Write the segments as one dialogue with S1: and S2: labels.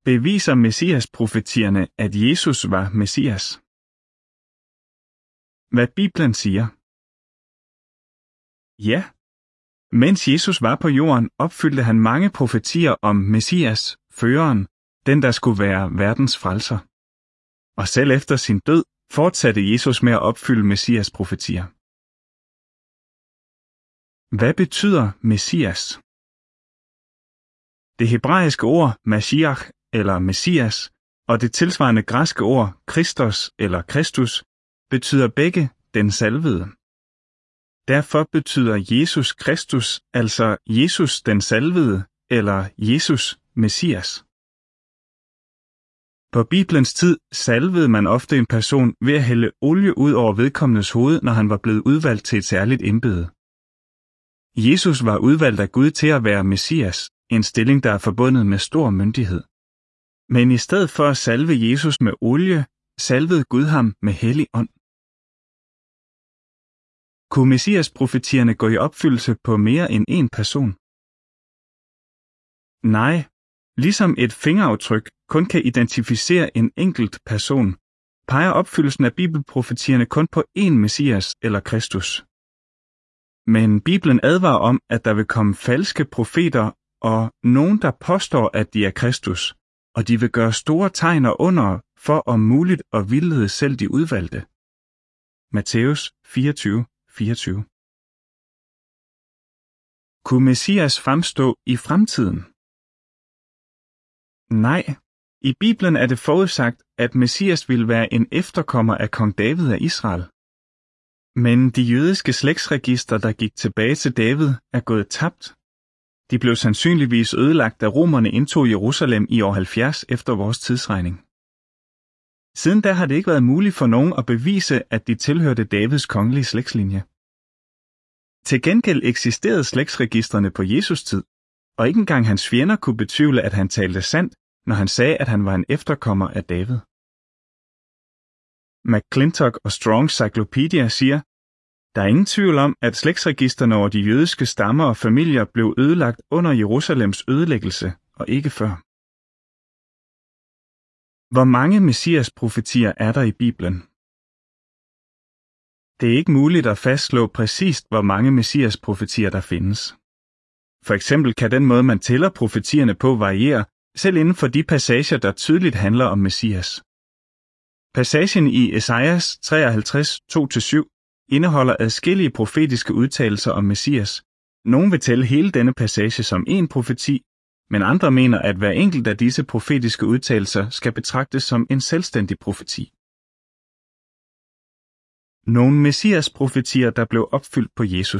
S1: Beviser Messias-profetierne, at Jesus var Messias? Hvad Bibelen siger. Ja. Mens Jesus var på jorden, opfyldte han mange profetier om Messias, føreren, den der skulle være verdens frelser. Og selv efter sin død fortsatte Jesus med at opfylde Messias-profetier. Hvad betyder Messias? Det hebraiske ord Mashiach eller Messias og det tilsvarende græske ord Christos eller Kristus betyder begge den salvede. Derfor betyder Jesus Kristus altså Jesus den salvede eller Jesus Messias. På Bibelens tid salvede man ofte en person ved at hælde olie ud over vedkommendes hoved, når han var blevet udvalgt til et særligt embede. Jesus var udvalgt af Gud til at være Messias, en stilling, der er forbundet med stor myndighed. Men i stedet for at salve Jesus med olie, salvede Gud ham med hellig ånd. Kunne Messias-profetierne gå i opfyldelse på mere end én person? Nej, ligesom et fingeraftryk kun kan identificere en enkelt person, peger opfyldelsen af bibelprofetierne kun på én Messias eller Kristus. Men Bibelen advarer om, at der vil komme falske profeter og nogen, der påstår, at de er Kristus, og de vil gøre store tegn og under for om muligt at vildlede selv de udvalgte. Matthæus 24:24. Kunne Messias fremstå i fremtiden? Nej, i Bibelen er det forudsagt, at Messias ville være en efterkommer af kong David af Israel. Men de jødiske slægtsregister, der gik tilbage til David, er gået tabt. De blev sandsynligvis ødelagt, da romerne indtog Jerusalem i år 70 efter vores tidsregning. Siden da har det ikke været muligt for nogen at bevise, at de tilhørte Davids kongelige slægtslinje. Til gengæld eksisterede slægtsregistrene på Jesus tid, og ikke engang hans fjender kunne betvivle, at han talte sandt, når han sagde, at han var en efterkommer af David. McClintock og Strong's Cyclopedia siger, der er ingen tvivl om, at slægtsregistrene over de jødiske stammer og familier blev ødelagt under Jerusalems ødelæggelse, og ikke før. Hvor mange Messias-profetier er der i Bibelen? Det er ikke muligt at fastslå præcist, hvor mange Messias-profetier der findes. For eksempel kan den måde, man tæller profetierne på, variere, selv inden for de passager, der tydeligt handler om Messias. Passagen i Esajas 53, 2-7 indeholder adskillige profetiske udtalelser om Messias. Nogle vil tælle hele denne passage som en profeti, men andre mener, at hver enkelt af disse profetiske udtalelser skal betragtes som en selvstændig profeti. Nogle Messias-profetier, der blev opfyldt på Jesus.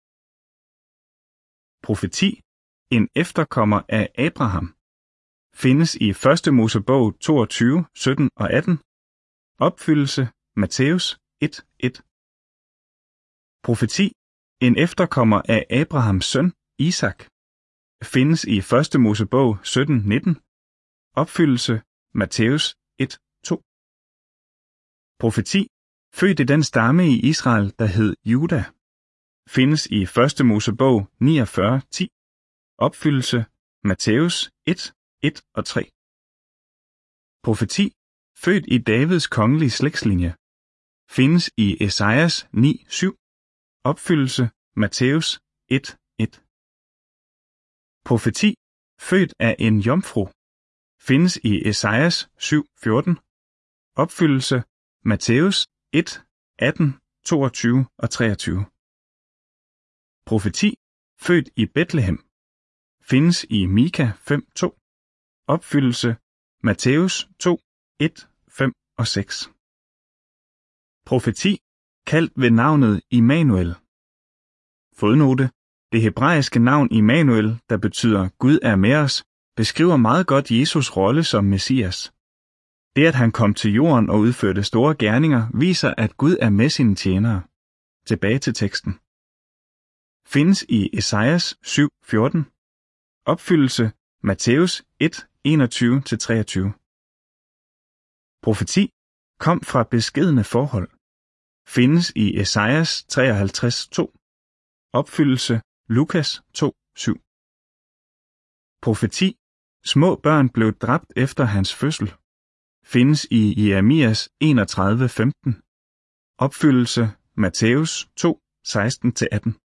S1: Profeti, en efterkommer af Abraham, findes i 1. Mosebog 22, 17 og 18. Opfyldelse, Matthæus 1:1. Profeti, en efterkommer af Abrahams søn, Isak, findes i 1. Mosebog 17:19. Opfyldelse, Matthæus 1:2. Profeti, født i den stamme i Israel, der hed Juda, findes i 1. Mosebog 49:10. Opfyldelse, Matthæus 1:1 og 3. Profeti, født i Davids kongelige slægtslinje, findes i Esajas 9:7. Opfyldelse, Matthæus 1:1. Profeti, født af en jomfru, findes i Esajas 7:14. Opfyldelse, Matthæus 1:18, 22 og 23. Profeti, født i Betlehem, findes i Mika 5:2. Opfyldelse, Matthæus 2:1, 5 og 6. Profeti, kaldt ved navnet Immanuel. Fodnote: det hebraiske navn Immanuel, der betyder Gud er med os, beskriver meget godt Jesus' rolle som Messias. Det, at han kom til jorden og udførte store gerninger, viser, at Gud er med sine tjenere. Tilbage til teksten. Findes i Esajas 7:14. Opfyldelse, Matthæus 1:21-23. Profeti, kom fra beskedne forhold. Findes i Esajas 53:2. Opfyldelse, Lukas 2:7. Profeti, Små børn blev dræbt efter hans fødsel. Findes i Jeremias 31:15. Opfyldelse Matthæus 2:16-18.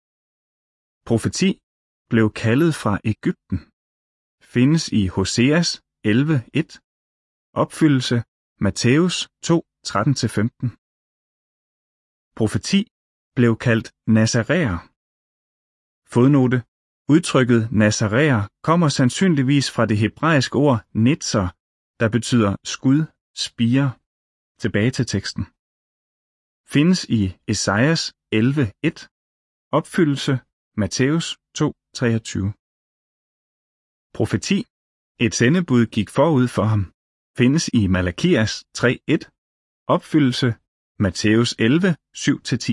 S1: Profeti blev kaldet fra Egypten. Findes i Hoseas 11:1. Opfyldelse Matthæus 2:13-15. Profeti blev kaldt nazaræer. Fodnote: Udtrykket nazaræer kommer sandsynligvis fra det hebraiske ord netzer, der betyder skud, spire. Tilbage til teksten. Findes i Esajas 11:1. Opfyldelse Matthæus 2:23. Profeti: Et sendebud gik forud for ham. Findes i Malakias 3:1. Opfyldelse Matthæus 11:7-10.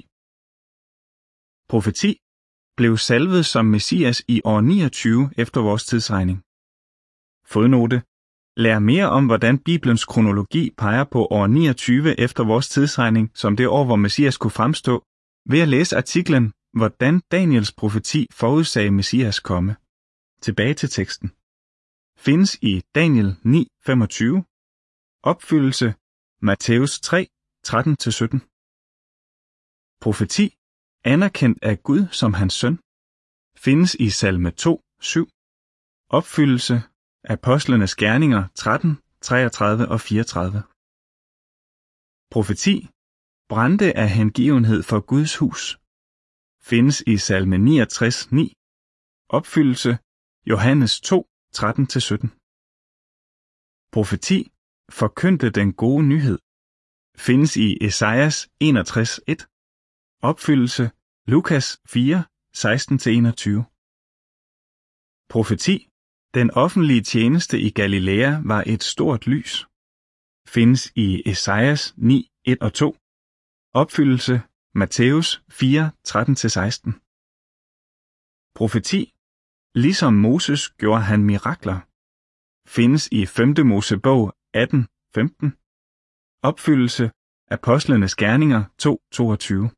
S1: Profeti blev salvet som Messias i år 29 efter vores tidsregning. Fodnote: Lær mere om, hvordan Bibelens kronologi peger på år 29 efter vores tidsregning som det år, hvor Messias skulle fremstå, ved at læse artiklen Hvordan Daniels profeti forudsagde Messias komme. Tilbage til teksten. Findes i Daniel 9:25. Opfyldelse Matthæus 3:13-17. Profeti anerkendt af Gud som hans søn. Findes i Salme 2:7. Opfyldelse Apostlenes Gerninger 13, 33 og 34. Profeti brændte af hengivenhed for Guds hus. Findes i Salme 69:9. Opfyldelse Johannes 2:13-17. Profeti forkyndte den gode nyhed. Findes i Esajas 61:1. Opfyldelse Lukas 4:16-21. Profeti den offentlige tjeneste i Galilea var et stort lys. Findes i Esajas 9:1 og 2. Opfyldelse Matthæus 4:13-16. Profeti ligesom Moses gjorde han mirakler. Findes i 5. Mosebog 18:15. Opfyldelse Apostlenes Gerninger 2:22.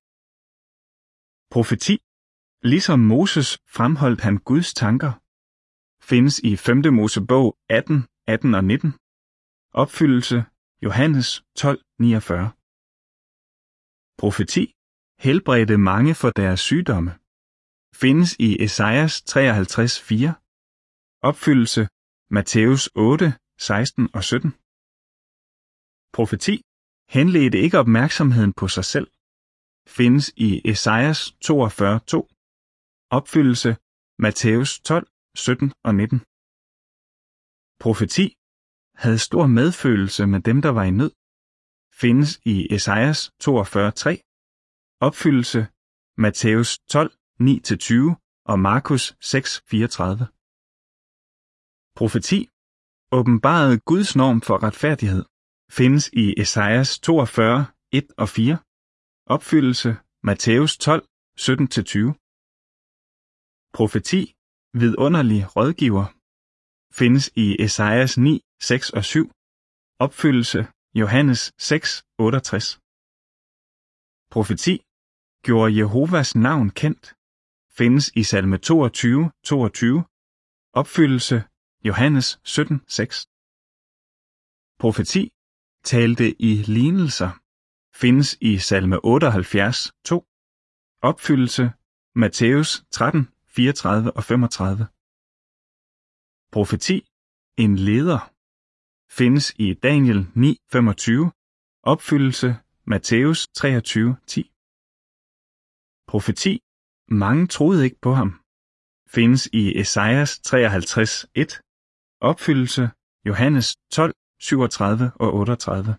S1: Profeti ligesom Moses fremholdt han Guds tanker. Findes i 5. Mosebog 18:18 og 19. Opfyldelse Johannes 12:49. Profeti helbredte mange for deres sygdomme. Findes i Esajas 53:4. Opfyldelse Matthæus 8:16 og 17. Profeti henledte ikke opmærksomheden på sig selv. Findes i Esajas 42:2. Opfyldelse Matthæus 12:17 og 19. Profeti havde stor medfølelse med dem, der var i nød. Findes i Esajas 42:3. Opfyldelse Matthæus 12:9-20 og Markus 6:34. Profeti åbenbarede Guds norm for retfærdighed. Findes i Esajas 42:1 og 4. Opfyldelse Matthæus 12:17-20. Profeti vidunderlig rådgiver. Findes i Esajas 9:6 og 7. Opfyldelse Johannes 6:68. Profeti gjorde Jehovas navn kendt. Findes i Salme 22:22. Opfyldelse Johannes 17:6. Profeti talte i lignelser. Findes i Salme 78:2. Opfyldelse Matthæus 13:34 og 35. Profeti en leder. Findes i Daniel 9:25. Opfyldelse Matthæus 23:10. Profeti mange troede ikke på ham. Findes i Esajas 53:1. Opfyldelse Johannes 12:37 og 38.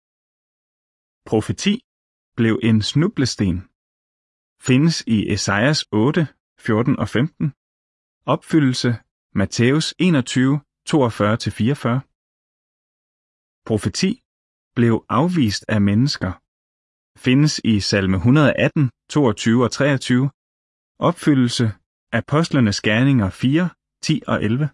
S1: Profeti blev en snublesten. Findes i Esajas 8:14 og 15. Opfyldelse Matthæus 21:42-44. Profeti blev afvist af mennesker. Findes i Salme 118:22 og 23. Opfyldelse Apostlenes Gerninger 4:10 og 11.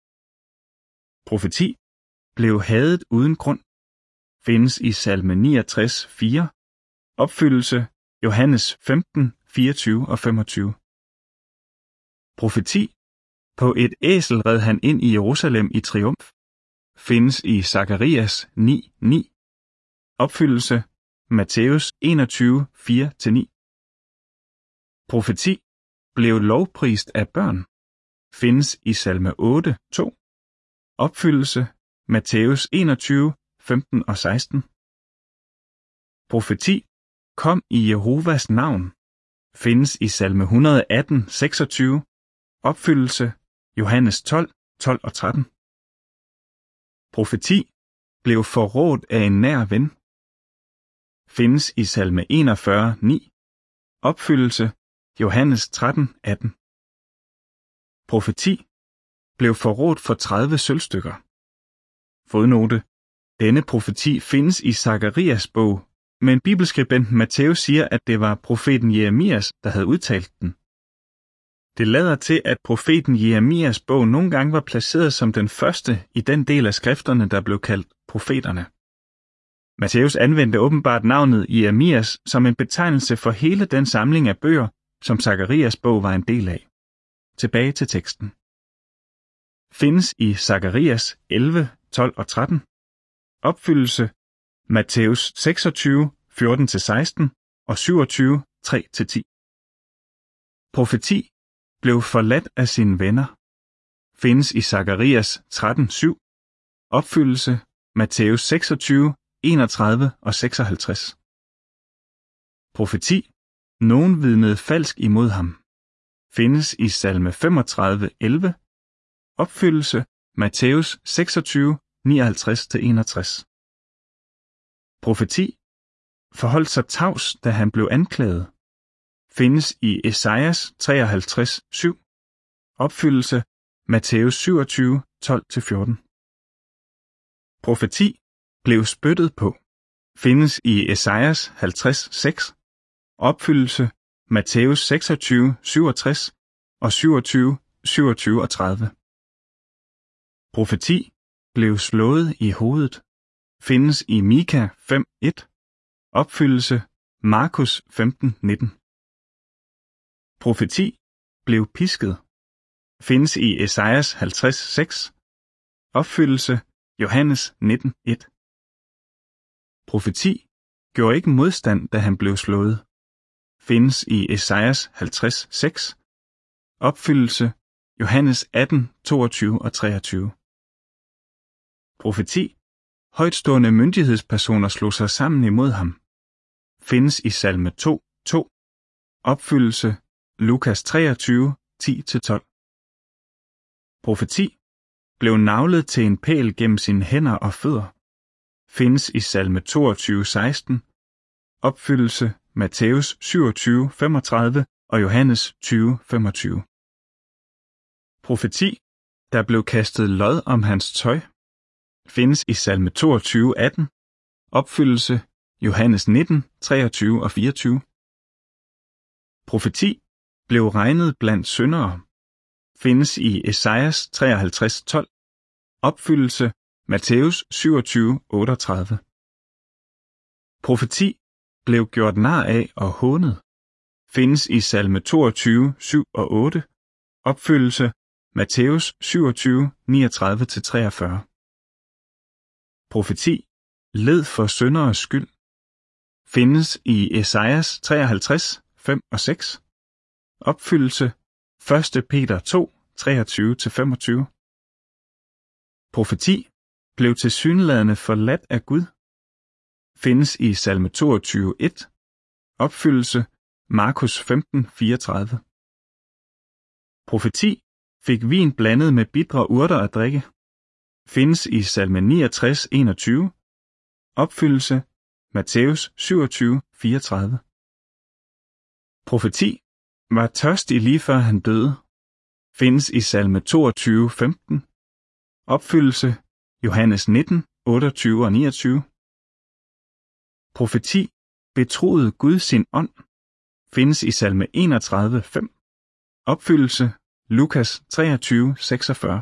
S1: Profeti blev hadet uden grund. Findes i Salme 69:4. Opfyldelse Johannes 15:24 og 25. Profeti På et æsel red han ind i Jerusalem i triumf. Findes i Zakarias 9:9. Opfyldelse Matthæus 21:4-9. Profeti blev lovprist af børn. Findes i salme 8:2. Opfyldelse Matthæus 21:15 og 16. Profeti kom i Jehovas navn. Findes i salme 118:26. Opfyldelse Johannes 12:12 og 13. Profeti blev forrådt af en nær ven. Findes i salme 41:9. Opfyldelse Johannes 13:18. Profeti blev forrådt for 30 sølvstykker. Fodnote: Denne profeti findes i Zakarias bog, men bibelskribenten Matthæus siger, at det var profeten Jeremias, der havde udtalt den. Det lader til, at profeten Jeremias bog nogle gange var placeret som den første i den del af skrifterne, der blev kaldt profeterne. Matthæus anvendte åbenbart navnet Jeremias som en betegnelse for hele den samling af bøger, som Zakarias bog var en del af. Tilbage til teksten. Findes i Zakarias 11:12 og 13. Opfyldelse Matthæus 26:14-16 og 27:3-10. Profeti blev forladt af sine venner. Findes i Zakarias 13:7. Opfyldelse Matthæus 26:31 og 56. Profeti nogen vidnede falsk imod ham. Findes i salme 35:11. Opfyldelse Matthæus 26:59-61. Profeti forholdt sig tavs, da han blev anklaget. Findes i Esajas 53:7. Opfyldelse Matthæus 27:12-14. Profeti blev spyttet på. Findes i Esajas 50:6. Opfyldelse Matthæus 26:67 og 27:27-30. Profeti blev slået i hovedet. Findes i Mika 5:1. Opfyldelse Markus 15:19. Profeti blev pisket. Findes i Esajas 50:6. Opfyldelse Johannes 19:1. Profeti gjorde ikke modstand, da han blev slået. Findes i Esajas 50:6. Opfyldelse Johannes 18:22 og 23. Profeti højtstående myndighedspersoner slog sig sammen imod ham. Findes i salme 2:2. Opfyldelse Lukas 23:10-12. Profeti blev naglet til en pæl gennem sine hænder og fødder. Findes i salme 22:16. Opfyldelse Matthæus 27:35 og Johannes 20:25. Profeti der blev kastet lod om hans tøj. Findes i salme 22:18. Opfyldelse Johannes 19:23 og 24. Profeti blev regnet blandt syndere. Findes i Esajas 53:12. Opfyldelse Matthæus 27:38. Profeti blev gjort nar af og hånet. Findes i salme 22:7 og 8. Opfyldelse Matthæus 27:39-43. Profeti led for synderes skyld. Findes i Esajas 53:5 og 6. Opfyldelse 1. Peter 2:23-25. Profeti blev tilsyneladende forladt af Gud. Findes i salme 22:1. Opfyldelse Markus 15:34. Profeti fik vin blandet med bitre urter at drikke. Findes i salme 69:21. Opfyldelse Matthæus 27:34. Profeti var tørstig lige før han døde. Findes i salme 22:15. Opfyldelse Johannes 19:28 og 29. Profeti betroede Gud sin ånd. Findes i salme 31:5. Opfyldelse Lukas 23:46.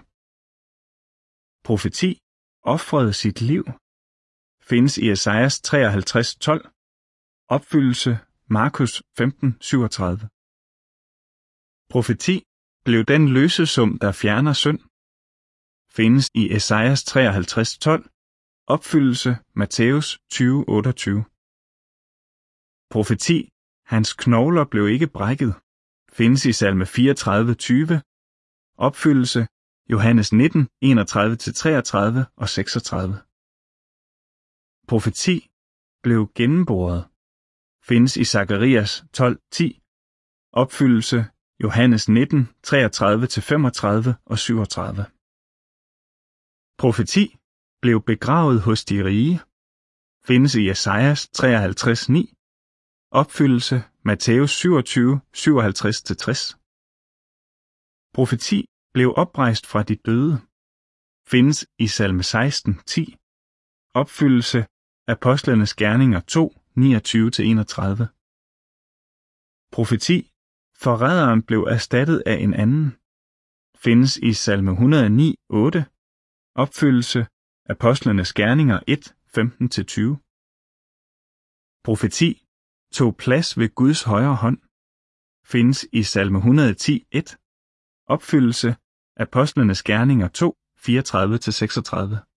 S1: Profeti ofrede sit liv. Findes i Esajas 53:12. Opfyldelse Markus 15:37. Profeti blev den løsesum, der fjerner synd, findes i Esajas 53:12, opfyldelse Matthæus 20:28. Profeti, hans knogler blev ikke brækket, findes i salme 34:20, opfyldelse Johannes 19:31-33 og 36. Profeti blev gennemboret, findes i Zakarias 12:10, opfyldelse Johannes 19:33-35 og 37. Profeti blev begravet hos de rige, findes i Esajas 53:9, opfyldelse Matthæus 27:57-60. Profeti blev oprejst fra de døde, findes i salme 16:10, opfyldelse Apostlenes Gerninger 2:29-31. Profeti, forræderen blev erstattet af en anden, findes i salme 109:8, opfyldelse Apostlenes Gerninger 1:15-20. Profeti tog plads ved Guds højre hånd, findes i salme 110:1, opfyldelse Apostlenes Gerninger 2:34-36.